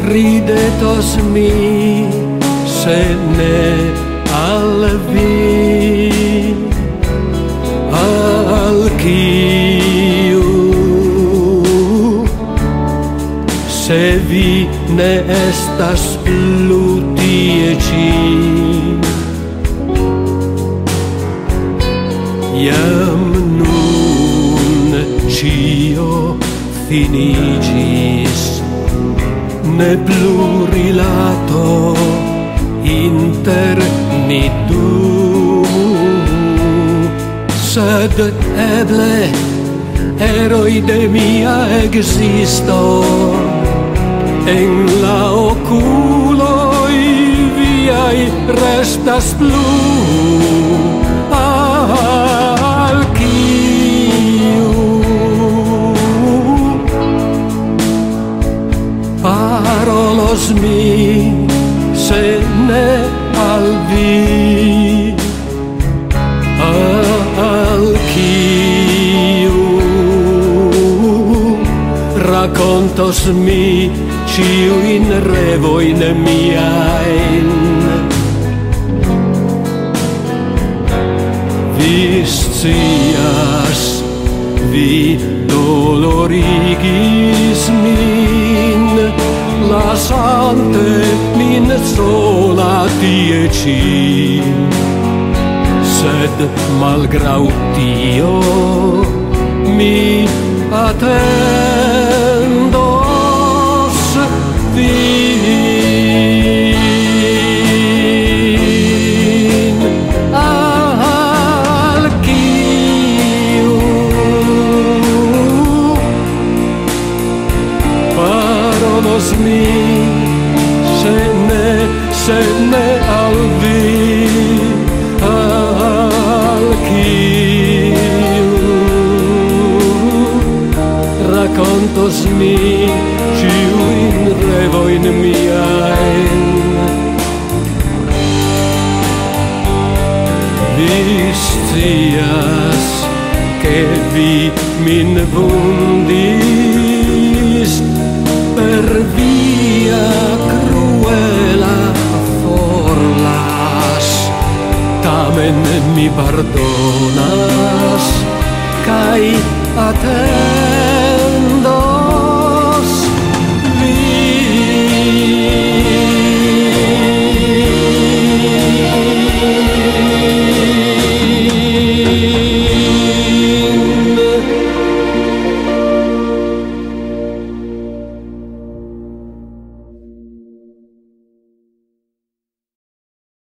ridetos mi se ne al vi al kiu se vi ne estas plu tie ĉi jam nun ĉio finiĝis ne plu rilato inter ni du sed eble eroi de mia existo en la oculoi viai restas plu al kiu parolos mi se ne al vi al kiu rakontos mi ciuin revoin miain vi scias vi dolorigis min lasante min sola tie ci sed malgrau tio mi attendos vin al kiu parolos mi se ne al vi al kiu rakontos mi ciuin revoin miain vi scias che vi min vundis per via cruela forlas tamen mi pardonas kai atendas